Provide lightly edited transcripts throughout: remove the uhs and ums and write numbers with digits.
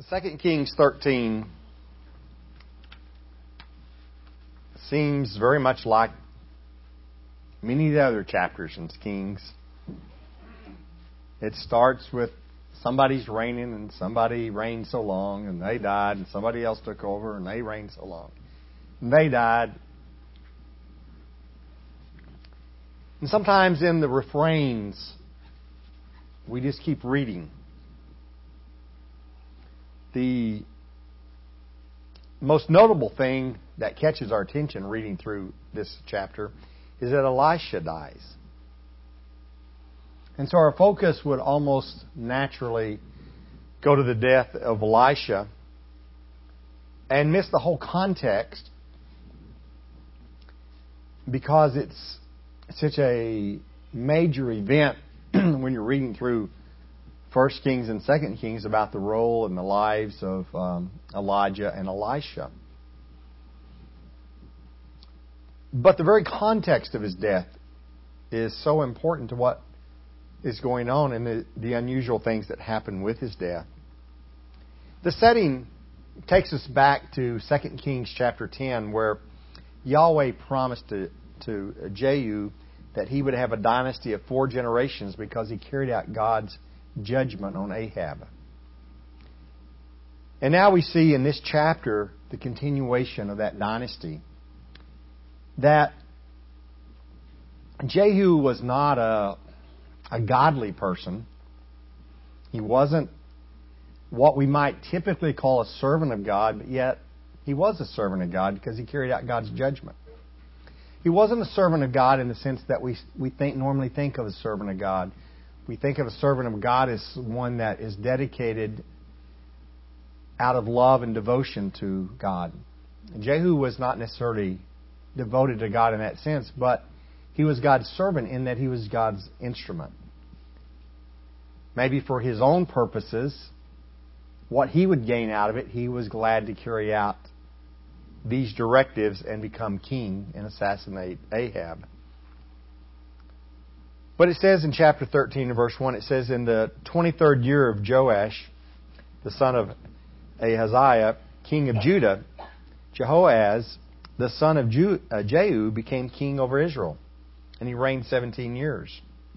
2 Kings 13 seems very much like many of the other chapters in Kings. It starts with somebody's reigning and somebody reigned so long and they died, and somebody else took over and they reigned so long and they died. And sometimes in the refrains, we just keep reading. The most notable thing that catches our attention reading through this chapter is that Elisha dies. And so our focus would almost naturally go to the death of Elisha and miss the whole context because it's such a major event when you're reading through 1 Kings and 2 Kings about the role and the lives of Elijah and Elisha. But the very context of his death is so important to what is going on and the unusual things that happen with his death. The setting takes us back to 2 Kings chapter 10, where Yahweh promised to Jehu that he would have a dynasty of 4 generations because he carried out God's judgment on Ahab. And now we see in this chapter the continuation of that dynasty. That Jehu was not a godly person. He wasn't what we might typically call a servant of God, but yet he was a servant of God because he carried out God's judgment. He wasn't a servant of God in the sense that we normally think of a servant of God. We think of a servant of God as one that is dedicated out of love and devotion to God. Jehu was not necessarily devoted to God in that sense, but he was God's servant in that he was God's instrument. Maybe for his own purposes, what he would gain out of it, he was glad to carry out these directives and become king and assassinate Ahab. But it says in chapter 13 and verse 1, it says, in the 23rd year of Joash, the son of Ahaziah, king of Judah, Jehoaz, the son of Jehu, became king over Israel. And he reigned 17 years.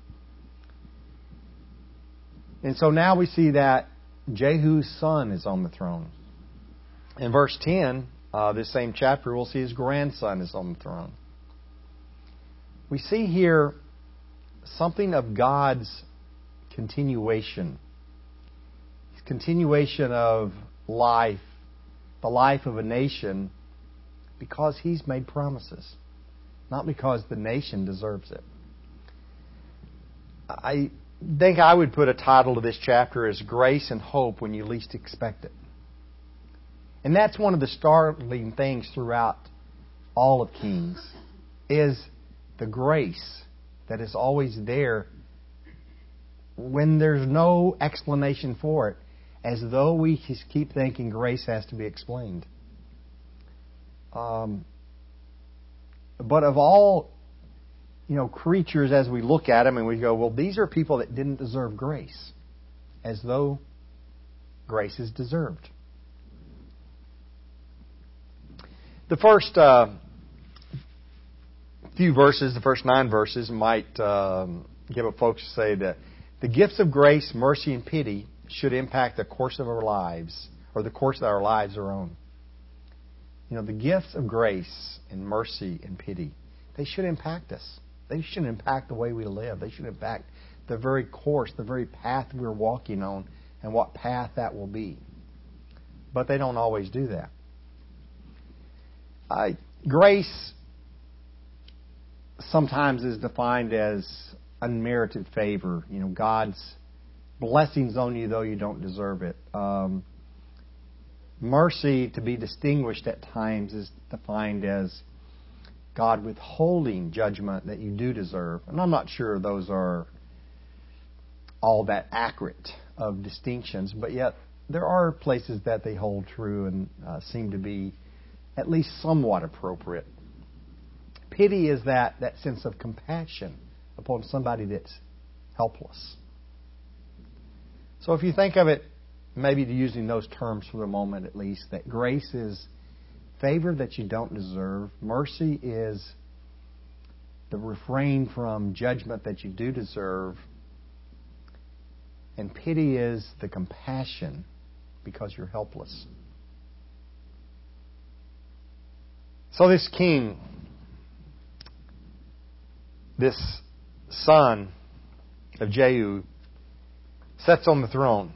And so now we see that Jehu's son is on the throne. In verse 10, this same chapter, we'll see his grandson is on the throne. We see here something of God's continuation. His continuation of life, the life of a nation, because He's made promises, not because the nation deserves it. I think I would put a title to this chapter as Grace and Hope When You Least Expect It. And that's one of the startling things throughout all of Kings, is the grace that is always there when there's no explanation for it, as though we just keep thinking grace has to be explained. But of all, creatures, as we look at them and we go, well, these are people that didn't deserve grace, as though grace is deserved. The first few verses, the first 9 verses, might give what folks say that the gifts of grace, mercy, and pity should impact the course of our lives, or the course that our lives are on. The gifts of grace and mercy and pity, they should impact us. They should impact the way we live. They should impact the very course, the very path we're walking on, and what path that will be. But they don't always do that. Grace sometimes is defined as unmerited favor. God's blessings on you though you don't deserve it. Mercy, to be distinguished at times, is defined as God withholding judgment that you do deserve. And I'm not sure those are all that accurate of distinctions, but yet there are places that they hold true and seem to be at least somewhat appropriate. Pity is that sense of compassion upon somebody that's helpless. So if you think of it maybe using those terms for the moment at least, that grace is favor that you don't deserve. Mercy is the refrain from judgment that you do deserve. And pity is the compassion because you're helpless. So this king, this son of Jehu, sits on the throne.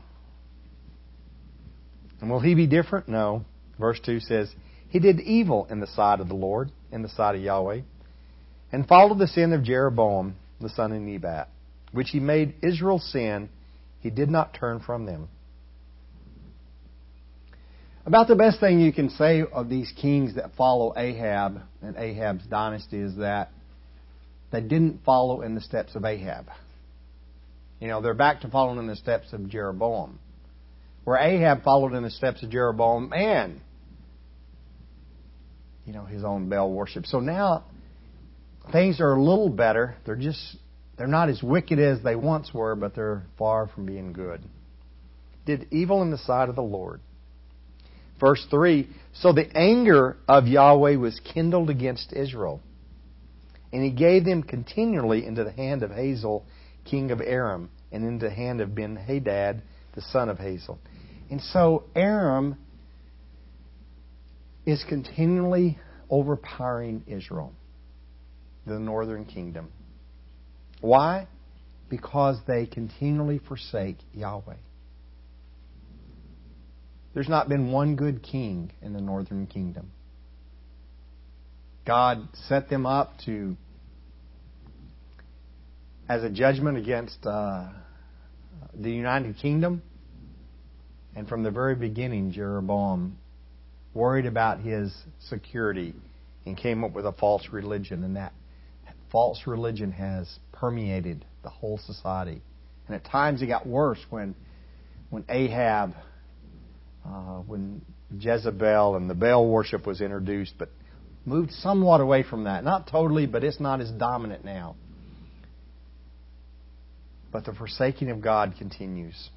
And will he be different? No. Verse 2 says, he did evil in the sight of the Lord, in the sight of Yahweh, and followed the sin of Jeroboam, the son of Nebat, which he made Israel sin. He did not turn from them. About the best thing you can say of these kings that follow Ahab and Ahab's dynasty is that they didn't follow in the steps of Ahab. You know, they're back to following in the steps of Jeroboam. Where Ahab followed in the steps of Jeroboam and, his own Baal worship. So now things are a little better. They're not as wicked as they once were, but they're far from being good. Did evil in the sight of the Lord. Verse 3, so the anger of Yahweh was kindled against Israel, and he gave them continually into the hand of Hazael, king of Aram, and into the hand of Ben-Hadad, the son of Hazael. And so Aram is continually overpowering Israel, the northern kingdom. Why? Because they continually forsake Yahweh. There's not been one good king in the northern kingdom. God set them up as a judgment against the United Kingdom. And from the very beginning, Jeroboam worried about his security and came up with a false religion. And that false religion has permeated the whole society. And at times it got worse when Ahab, when Jezebel and the Baal worship was introduced, but moved somewhat away from that. Not totally, but it's not as dominant now. But the forsaking of God continues.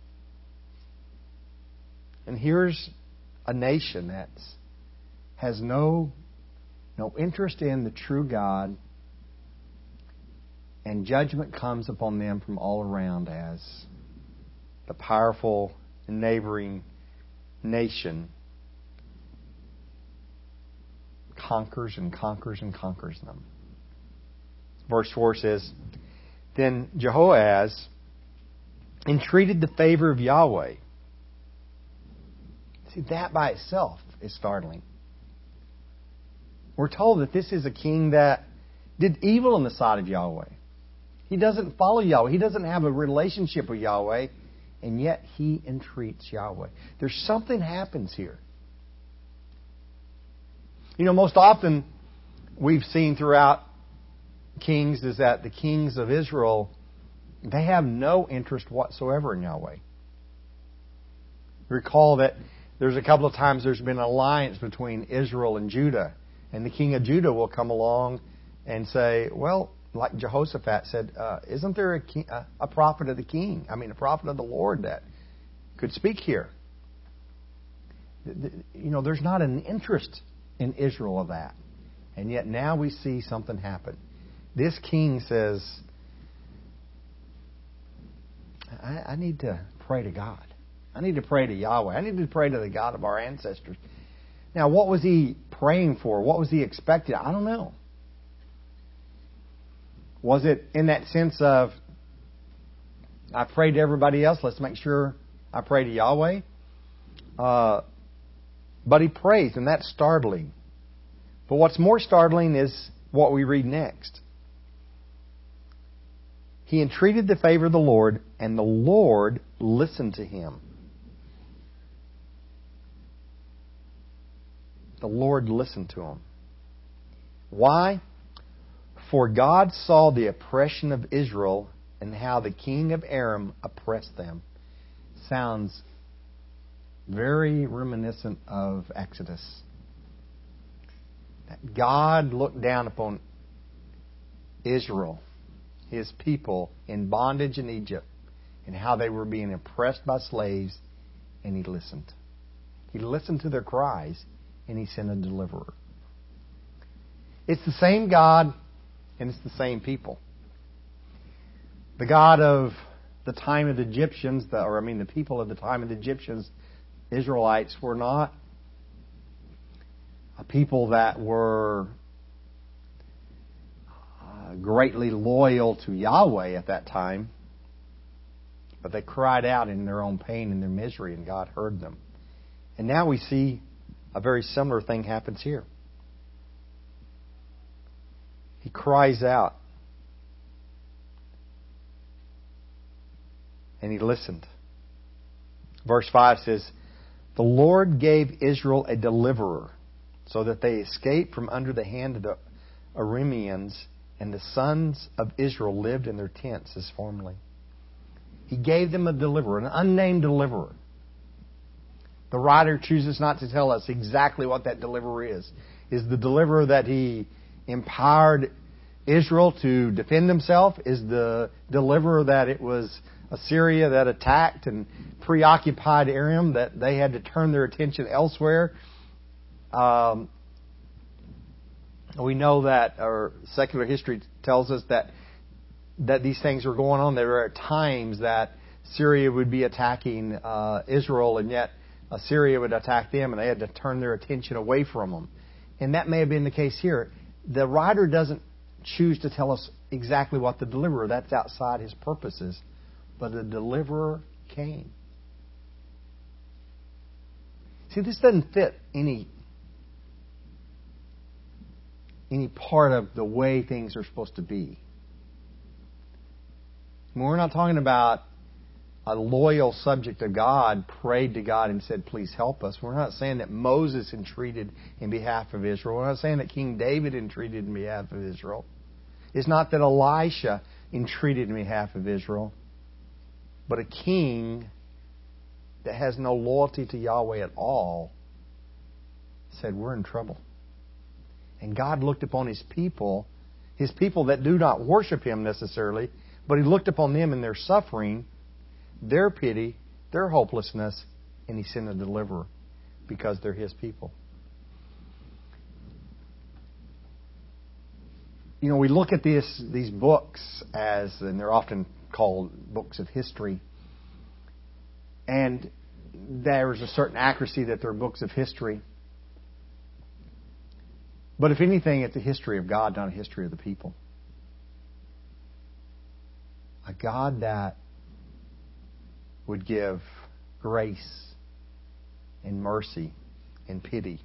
And here's a nation that has no interest in the true God, and judgment comes upon them from all around as the powerful neighboring nation conquers and conquers and conquers them. Verse 4 says, then Jehoahaz entreated the favor of Yahweh. See, that by itself is startling. We're told that this is a king that did evil in the sight of Yahweh. He doesn't follow Yahweh. He doesn't have a relationship with Yahweh. And yet he entreats Yahweh. There's something happens here. Most often we've seen throughout kings is that the kings of Israel, they have no interest whatsoever in Yahweh. Recall that there's a couple of times there's been an alliance between Israel and Judah. And the king of Judah will come along and say, well, like Jehoshaphat said, isn't there a prophet of the king? A prophet of the Lord that could speak here? There's not an interest in Israel of that. And yet now we see something happen. This king says, I need to pray to God. I need to pray to Yahweh. I need to pray to the God of our ancestors. Now, what was he praying for? What was he expecting? I don't know. Was it in that sense of, I prayed to everybody else, let's make sure I pray to Yahweh? But he prays, and that's startling. But what's more startling is what we read next. He entreated the favor of the Lord, and the Lord listened to him. The Lord listened to him. Why? For God saw the oppression of Israel and how the king of Aram oppressed them. Sounds very reminiscent of Exodus. That God looked down upon Israel, His people, in bondage in Egypt, and how they were being oppressed by slaves, and He listened. He listened to their cries, and He sent a deliverer. It's the same God, and it's the same people. The God of the time of the Egyptians, the people of the time of the Egyptians, Israelites, were not a people that were greatly loyal to Yahweh at that time, but they cried out in their own pain and their misery, and God heard them. And now we see a very similar thing happens here. He cries out, and He listened. Verse 5 says, "The Lord gave Israel a deliverer, so that they escaped from under the hand of the Arameans, and the sons of Israel lived in their tents as formerly." He gave them a deliverer, an unnamed deliverer. The writer chooses not to tell us exactly what that deliverer is. Is the deliverer that He empowered Israel to defend himself? Is the deliverer that it was Assyria that attacked and preoccupied Aram, that they had to turn their attention elsewhere? We know that, or secular history tells us that these things were going on. There were times that Syria would be attacking Israel, and yet Assyria would attack them, and they had to turn their attention away from them. And that may have been the case here. The writer doesn't choose to tell us exactly what the deliverer, that's outside his purposes. But the deliverer came. See, this doesn't fit any part of the way things are supposed to be. We're not talking about a loyal subject of God prayed to God and said, "Please help us." We're not saying that Moses entreated in behalf of Israel. We're not saying that King David entreated in behalf of Israel. It's not that Elisha entreated in behalf of Israel. But a king that has no loyalty to Yahweh at all said, "We're in trouble." And God looked upon His people that do not worship Him necessarily, but He looked upon them in their suffering, their pity, their hopelessness, and He sent a deliverer because they're His people. You know, we look at these books and they're often called books of history, and there's a certain accuracy that they're books of history. But if anything, it's a history of God, not a history of the people. A God that would give grace and mercy and pity.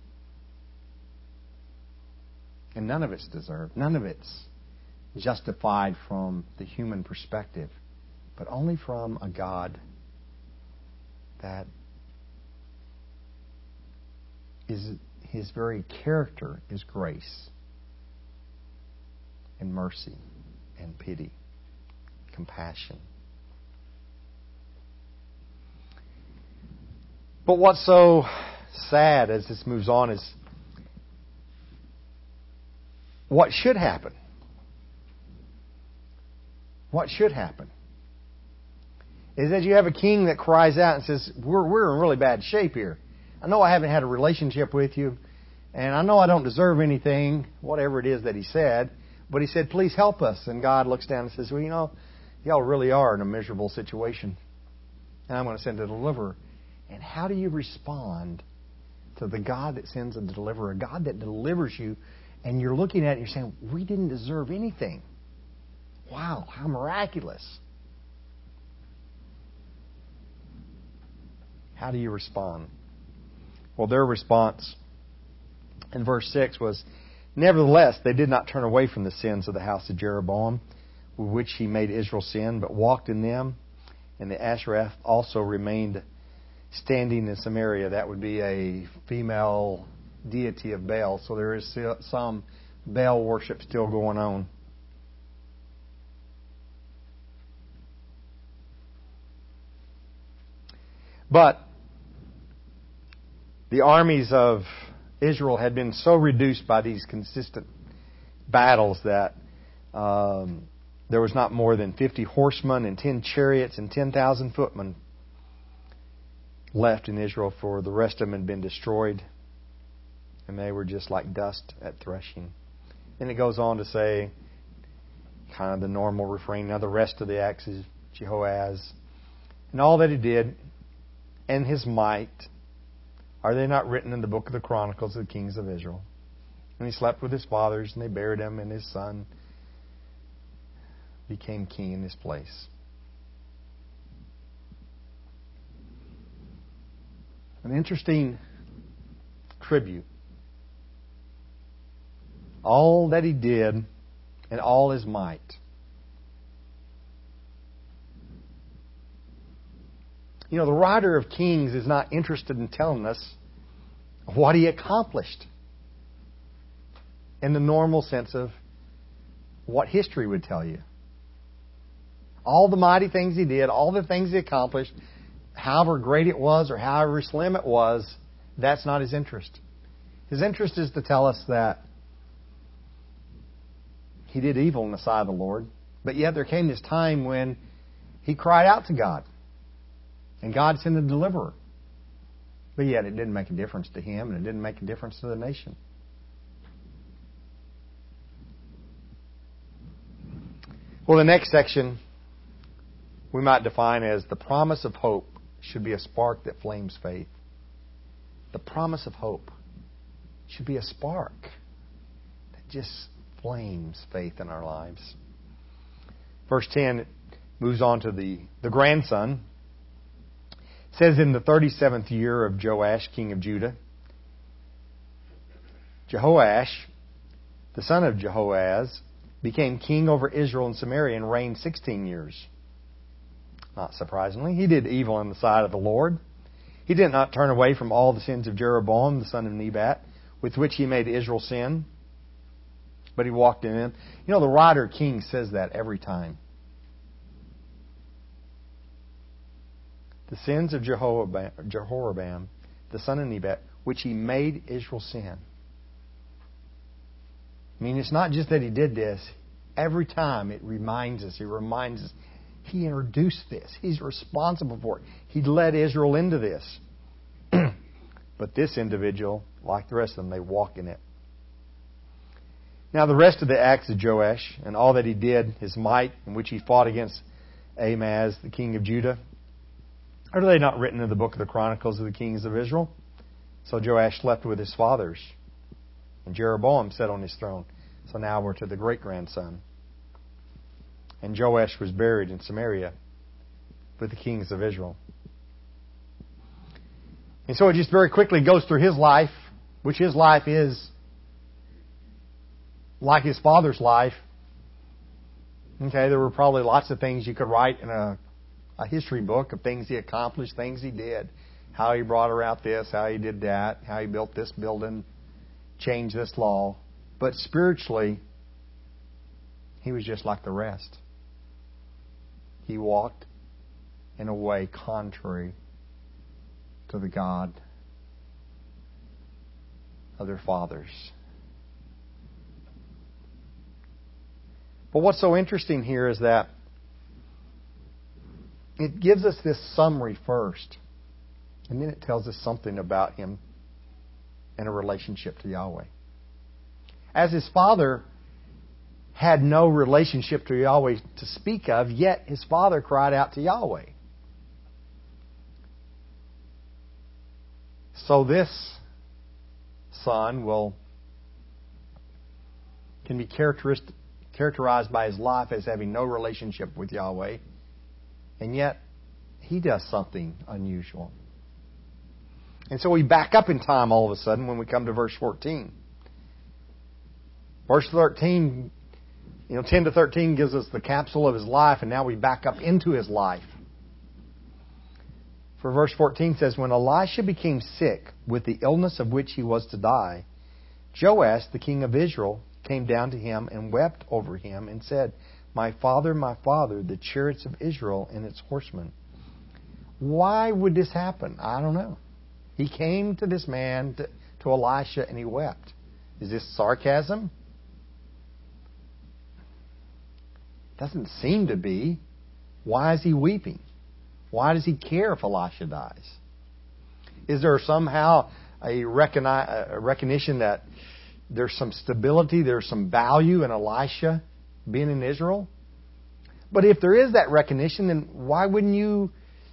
And none of it's deserved. None of it's justified from the human perspective, but only from a God that is, His very character is grace and mercy and pity, compassion. But what's so sad as this moves on is what should happen. What should happen is that you have a king that cries out and says, we're in really bad shape here. I know I haven't had a relationship with you, and I know I don't deserve anything, whatever it is that he said, but he said, "Please help us." And God looks down and says, "Well, you know, y'all really are in a miserable situation, and I'm going to send a deliverer." And how do you respond to the God that sends a deliverer, a God that delivers you, and you're looking at it and you're saying, "We didn't deserve anything. Wow, how miraculous." How do you respond? Well, their response in verse 6 was, "Nevertheless, they did not turn away from the sins of the house of Jeroboam, with which he made Israel sin, but walked in them. And the Asherah also remained standing in Samaria." That would be a female deity of Baal. So there is some Baal worship still going on. But the armies of Israel had been so reduced by these consistent battles that there was not more than 50 horsemen and 10 chariots and 10,000 footmen. left in Israel, for the rest of them had been destroyed, and they were just like dust at threshing. Then it goes on to say, kind of the normal refrain, now the rest of the acts of Jehoahaz, and all that he did, and his might, are they not written in the book of the Chronicles of the kings of Israel? And he slept with his fathers, and they buried him, and his son became king in his place. An interesting tribute. All that he did and all his might. You know, the writer of Kings is not interested in telling us what he accomplished in the normal sense of what history would tell you. All the mighty things he did, all the things he accomplished, however great it was or however slim it was, that's not his interest. His interest is to tell us that he did evil in the sight of the Lord, but yet there came this time when he cried out to God, and God sent a deliverer. But yet it didn't make a difference to him, and it didn't make a difference to the nation. Well, the next section we might define as the promise of hope should be a spark that flames faith. The promise of hope should be a spark that just flames faith in our lives. Verse 10 moves on to the grandson. It says, in the 37th year of Joash, king of Judah, Jehoash, the son of Jehoahaz, became king over Israel and Samaria and reigned 16 years. Not surprisingly, he did evil in the sight of the Lord. He did not turn away from all the sins of Jeroboam, the son of Nebat, with which he made Israel sin, but he walked in them. You know, the writer King says that every time. The sins of Jehoram, the son of Nebat, which he made Israel sin. I mean, it's not just that he did this. Every time it reminds us, he introduced this. He's responsible for it. He led Israel into this. But this individual, like the rest of them, they walk in it. Now the rest of the acts of Joash and all that he did, his might in which he fought against Ahaz, the king of Judah, are they not written in the book of the Chronicles of the kings of Israel? So Joash slept with his fathers, and Jeroboam sat on his throne. So now we're to the great-grandson. And Joash was buried in Samaria with the kings of Israel. And so it just very quickly goes through his life, which his life is like his father's life. Okay, there were probably lots of things you could write in a history book of things he accomplished, things he did, how he brought about this, how he did that, how he built this building, changed this law. But spiritually, he was just like the rest. He walked in a way contrary to the God of their fathers. But what's so interesting here is that it gives us this summary first, and then it tells us something about him and a relationship to Yahweh. As his father had no relationship to Yahweh to speak of, yet his father cried out to Yahweh. So this son can be characterized by his life as having no relationship with Yahweh, and yet he does something unusual. And so we back up in time all of a sudden when we come to verse 14. Verse 13, 10 to 13 gives us the capsule of his life, and now we back up into his life. For verse 14 says, when Elisha became sick with the illness of which he was to die, Joash, the king of Israel, came down to him and wept over him and said, my father, the chariots of Israel and its horsemen. Why would this happen? I don't know. He came to this man, to Elisha, and he wept. Is this sarcasm? Doesn't seem to be. Why is he weeping? Why does he care if Elisha dies? Is there somehow a recognition that there's some stability, there's some value in Elisha being in Israel? But if there is that recognition, then why wouldn't you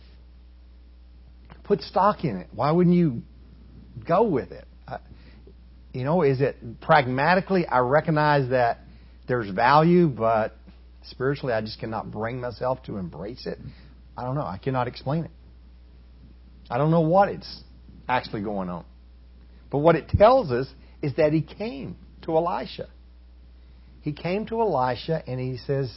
put stock in it? Why wouldn't you go with it? Is it pragmatically, I recognize that there's value, but spiritually I just cannot bring myself to embrace it? I don't know. I cannot explain it. I don't know what it's actually going on. But what it tells us is that he came to Elisha. He came to Elisha and he says,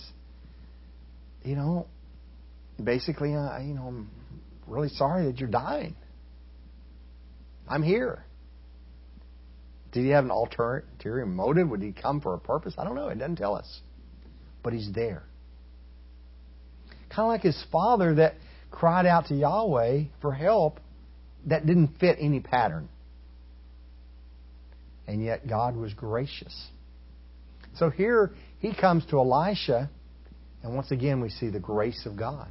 basically, I'm really sorry that you're dying. I'm here. Did he have an ulterior motive? Would he come for a purpose? I don't know. It doesn't tell us. But he's there. Kind of like his father that cried out to Yahweh for help that didn't fit any pattern. And yet God was gracious. So here he comes to Elisha, and once again we see the grace of God.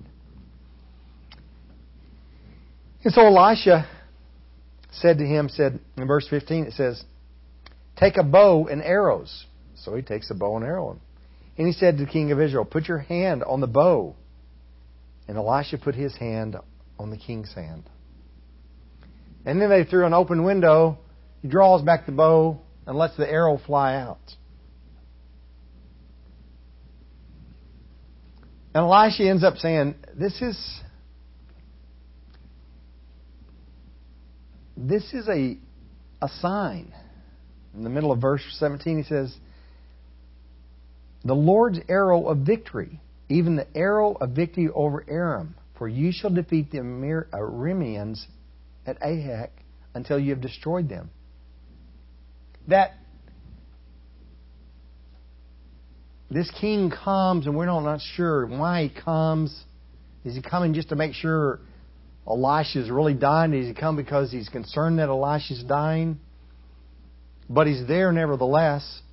And so Elisha said to him, in verse 15 it says, take a bow and arrows. So he takes a bow and arrow. And he said to the king of Israel, put your hand on the bow. And Elisha put his hand on the king's hand. And then they threw an open window. He draws back the bow and lets the arrow fly out. And Elisha ends up saying, this is a sign. In the middle of verse 17 he says, the Lord's arrow of victory, even the arrow of victory over Aram, for you shall defeat the Arameans at Ahak until you have destroyed them. That this king comes, and we're not sure why he comes. Is he coming just to make sure Elisha is really dying? Does he come because he's concerned that Elisha is dying? But he's there nevertheless.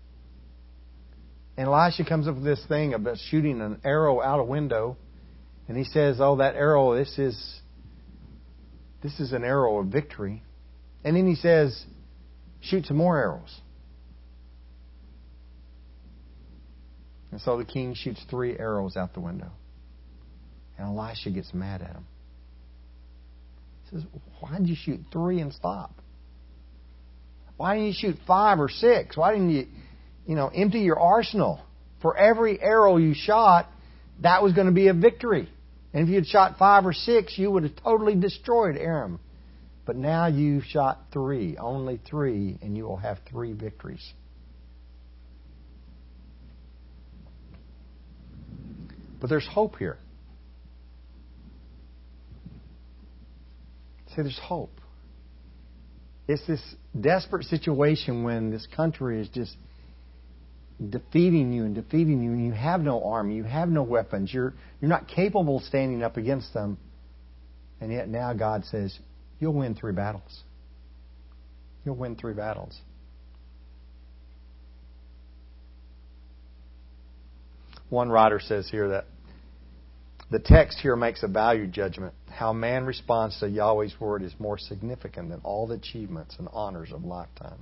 And Elisha comes up with this thing about shooting an arrow out a window. And he says, that arrow, this is an arrow of victory. And then he says, shoot some more arrows. And so the king shoots 3 arrows out the window. And Elisha gets mad at him. He says, why did you shoot 3 and stop? Why didn't you shoot 5 or 6? Why didn't you, empty your arsenal? For every arrow you shot, that was going to be a victory. And if you had shot 5 or 6, you would have totally destroyed Aram. But now you've shot 3, only 3, and you will have 3 victories. But there's hope here. See, there's hope. It's this desperate situation when this country is just defeating you, and you have no army, you have no weapons, you're not capable of standing up against them. And yet now God says, you'll win 3 battles. You'll win 3 battles. One writer says here that the text here makes a value judgment. How man responds to Yahweh's word is more significant than all the achievements and honors of lifetime.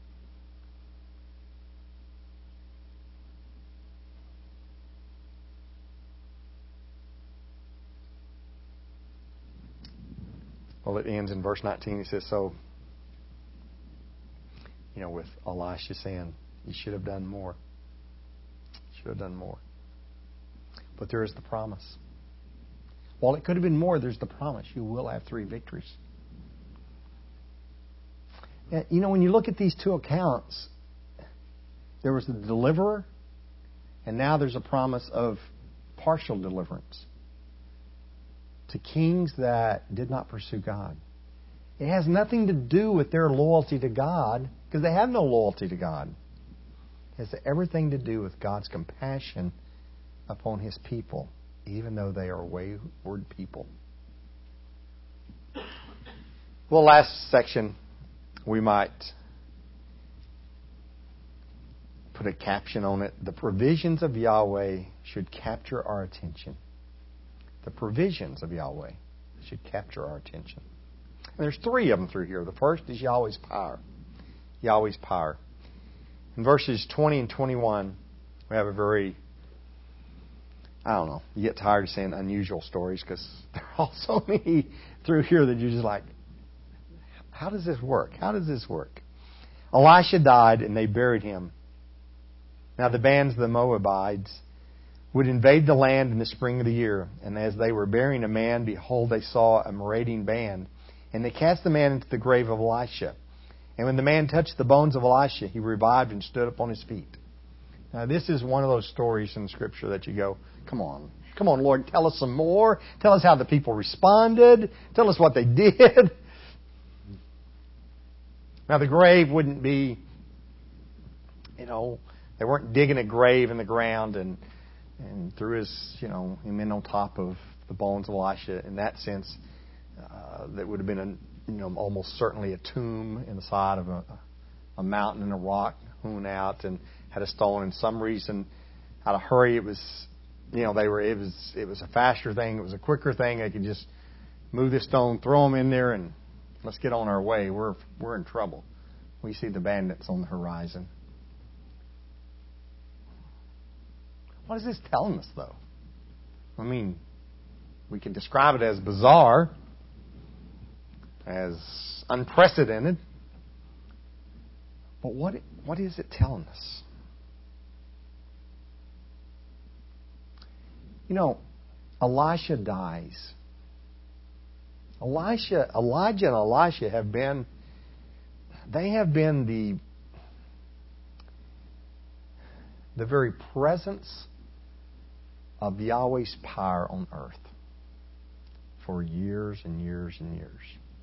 Well, it ends in verse 19. He says, so, with Elisha saying, you should have done more. Should have done more. But there is the promise. While it could have been more, there's the promise. You will have 3 victories. And, when you look at these 2 accounts, there was the deliverer, and now there's a promise of partial deliverance to kings that did not pursue God. It has nothing to do with their loyalty to God, because they have no loyalty to God. It has everything to do with God's compassion upon His people, even though they are wayward people. Well, last section, we might put a caption on it. The provisions of Yahweh should capture our attention. The provisions of Yahweh should capture our attention. And there's three of them through here. The first is Yahweh's power. Yahweh's power. In verses 20 and 21, we have a very, I don't know, you get tired of saying unusual stories because there are all so many through here that you're just like, how does this work? How does this work? Elisha died and they buried him. Now the bands of the Moabites would invade the land in the spring of the year. And as they were burying a man, behold, they saw a marauding band. And they cast the man into the grave of Elisha. And when the man touched the bones of Elisha, he revived and stood up on his feet. Now this is one of those stories in Scripture that you go, come on, Lord, tell us some more. Tell us how the people responded. Tell us what they did. Now the grave wouldn't be, they weren't digging a grave in the ground and threw his, him in on top of the bones of Elisha. In that sense, that would have been almost certainly a tomb in the side of a mountain and a rock hewn out and had a stone. And some reason, out of hurry, it was, it was a faster thing. It was a quicker thing. They could just move this stone, throw them in there, and let's get on our way. We're in trouble. We see the bandits on the horizon. What is this telling us, though? I mean, we can describe it as bizarre, as unprecedented. But what is it telling us? Elisha dies. Elijah and Elisha have been the very presence of Yahweh's power on earth for years and years and years.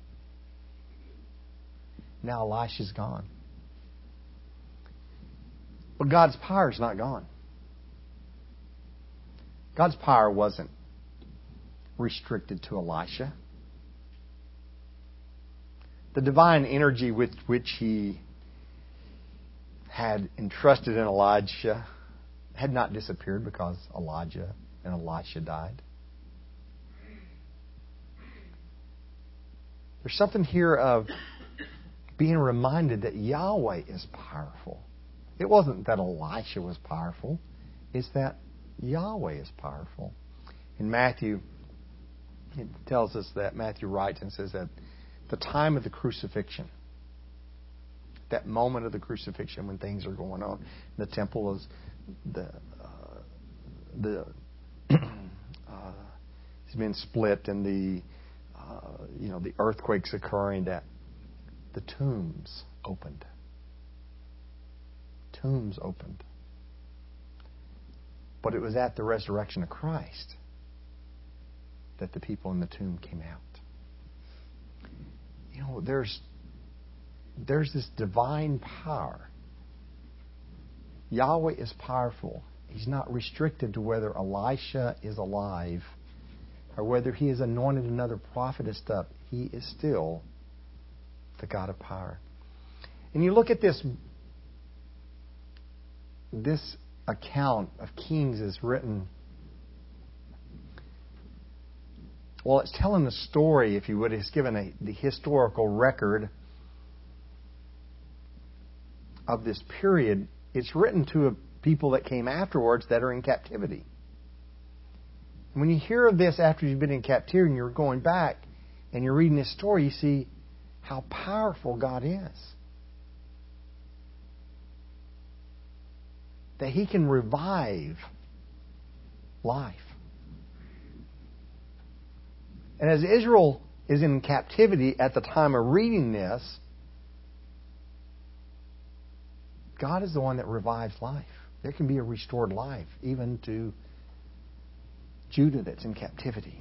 Now Elisha's gone. But God's power is not gone. God's power wasn't restricted to Elisha. The divine energy with which He had entrusted in Elijah had not disappeared because Elijah and Elisha died. There's something here of being reminded that Yahweh is powerful. It wasn't that Elisha was powerful. It's that Yahweh is powerful. In Matthew, it tells us that Matthew writes and says that the time of the crucifixion, that moment of the crucifixion when things are going on, the temple is it's been split and the earthquakes occurring, that the tombs opened. Tombs opened. But it was at the resurrection of Christ that the people in the tomb came out. There's this divine power. Yahweh is powerful. He's not restricted to whether Elisha is alive or whether He has anointed another prophet and stuff. He is still the God of power. And you look at this account of Kings is written. Well, it's telling the story, if you would. It's given the historical record of this period. It's written to people that came afterwards that are in captivity. When you hear of this after you've been in captivity and you're going back and you're reading this story, you see how powerful God is. That He can revive life. And as Israel is in captivity at the time of reading this, God is the one that revives life. There can be a restored life even to Judah that's in captivity.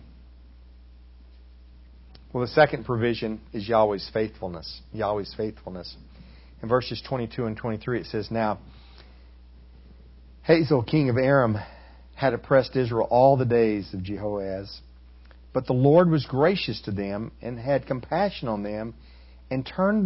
Well, the second provision is Yahweh's faithfulness. Yahweh's faithfulness. In verses 22 and 23 it says, Now Hazael, king of Aram, had oppressed Israel all the days of Jehoahaz. But the Lord was gracious to them and had compassion on them and turned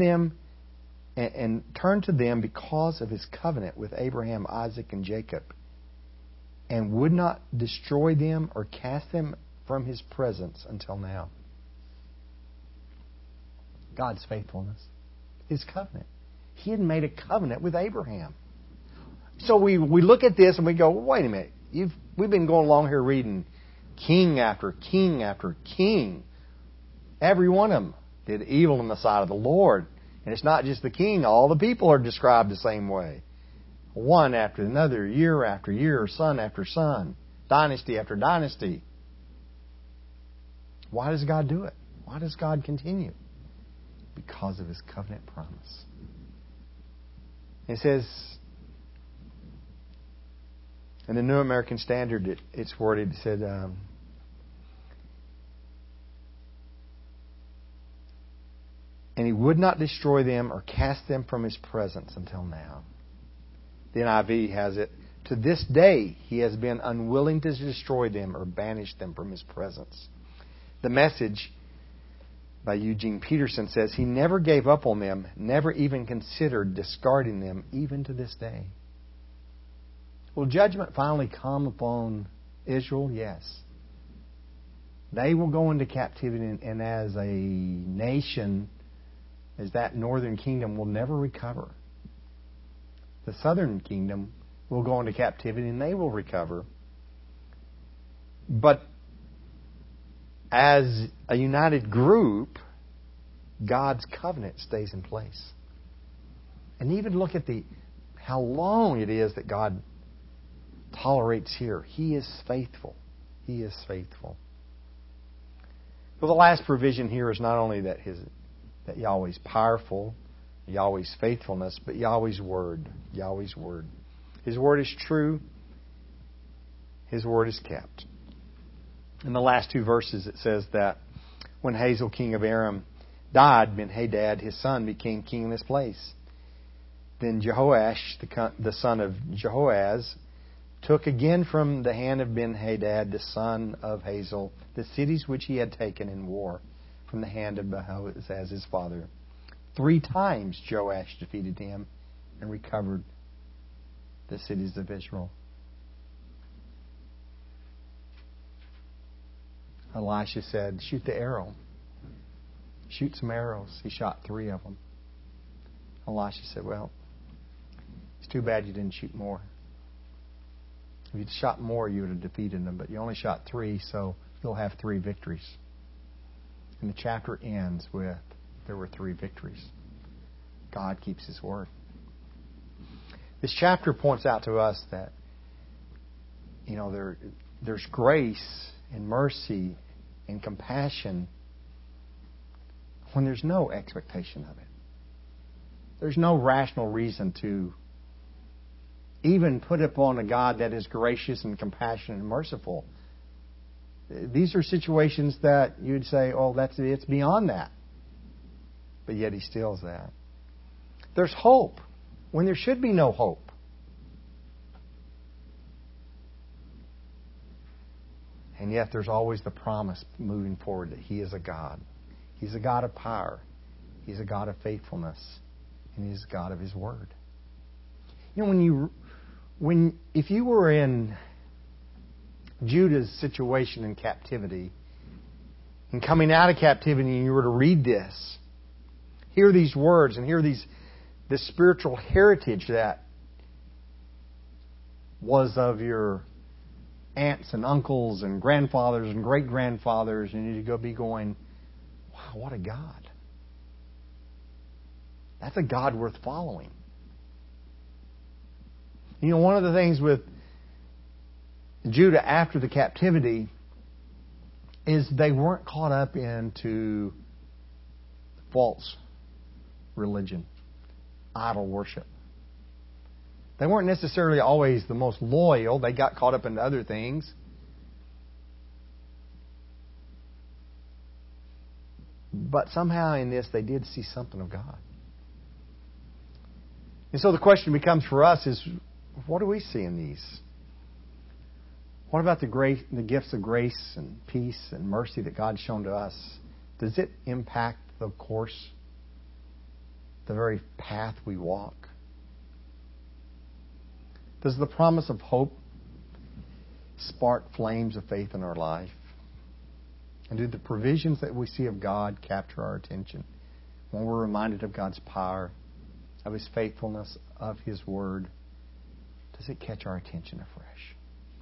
to them because of His covenant with Abraham, Isaac, and Jacob, and would not destroy them or cast them from His presence until now. God's faithfulness, His covenant. He had made a covenant with Abraham. So we look at this and we go, wait a minute. We've been going along here reading king after king after king. Every one of them did evil in the sight of the Lord. And it's not just the king. All the people are described the same way. One after another, year after year, son after son, dynasty after dynasty. Why does God do it? Why does God continue? Because of His covenant promise. It says, in the New American Standard, it's worded, it said, and He would not destroy them or cast them from His presence until now. The NIV has it, to this day He has been unwilling to destroy them or banish them from His presence. The Message by Eugene Peterson says, He never gave up on them, never even considered discarding them, even to this day. Will judgment finally come upon Israel? Yes. They will go into captivity, and as a nation, as that northern kingdom, will never recover. The southern kingdom will go into captivity, and they will recover. But as a united group, God's covenant stays in place. And even look at how long it is that God tolerates here. He is faithful. He is faithful. Well, the last provision here is not only that Yahweh's powerful, Yahweh's faithfulness, but Yahweh's word. Yahweh's word. His word is true. His word is kept. In the last two verses it says that when Hazael, king of Aram, died, Ben-Hadad, his son, became king in his place. Then Jehoash, the son of Jehoaz, took again from the hand of Ben-Hadad, the son of Hazael, the cities which he had taken in war from the hand of Ahaz, his father. 3 times Joash defeated him and recovered the cities of Israel. Elisha said, shoot the arrow. Shoot some arrows. He shot 3 of them. Elisha said, well, it's too bad you didn't shoot more. If you'd shot more, you would have defeated them. But you only shot 3, so you'll have 3 victories. And the chapter ends with, there were 3 victories. God keeps His word. This chapter points out to us that, there's grace and mercy and compassion when there's no expectation of it. There's no rational reason to even put upon a God that is gracious and compassionate and merciful. These are situations that you'd say, oh, it's beyond that. But yet He stills that. There's hope when there should be no hope. And yet there's always the promise moving forward that He is a God. He's a God of power. He's a God of faithfulness. And He's a God of His Word. If you were in Judah's situation in captivity, and coming out of captivity, and you were to read this, hear these words, and hear this spiritual heritage that was of your aunts and uncles and grandfathers and great-grandfathers, and you'd be going, wow, what a God. That's a God worth following. One of the things with Judah after the captivity is they weren't caught up into false religion, idol worship. They weren't necessarily always the most loyal. They got caught up into other things. But somehow in this, they did see something of God. And so the question becomes for us is, what do we see in these? What about the gifts of grace and peace and mercy that God's shown to us? Does it impact the course, the very path we walk? Does the promise of hope spark flames of faith in our life? And do the provisions that we see of God capture our attention? when we're reminded of God's power, of His faithfulness, of His Word, does it catch our attention afresh?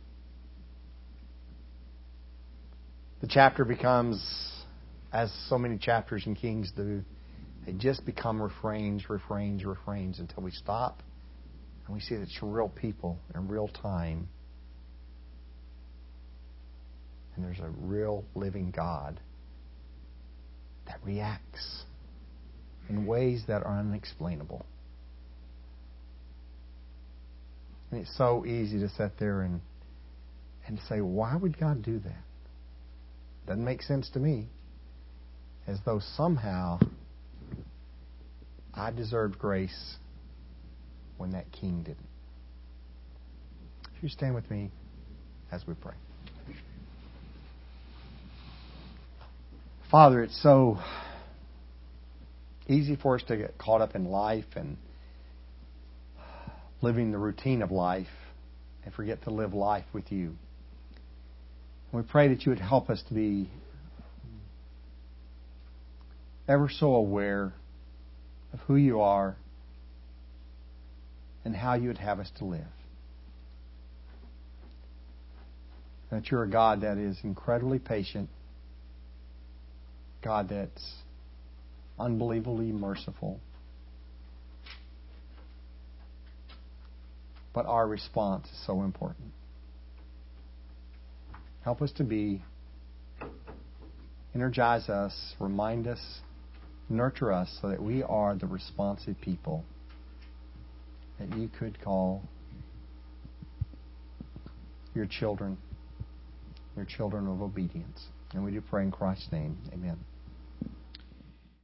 The chapter becomes, as so many chapters in Kings do, they just become refrains until we stop and we see that it's real people in real time. And there's a real living God that reacts in ways that are unexplainable. And it's so easy to sit there and say, why would God do that? Doesn't make sense to me. As though somehow I deserved grace when that king didn't. If you stand with me as we pray. Father, it's so easy for us to get caught up in life and living the routine of life and forget to live life with you. And we pray that you would help us to be ever so aware of who you are and how you would have us to live. That you're a God that is incredibly patient, God that's unbelievably merciful. But our response is so important. Help us to be, energize us, remind us, nurture us so that we are the responsive people that you could call your children of obedience. And we do pray in Christ's name. Amen.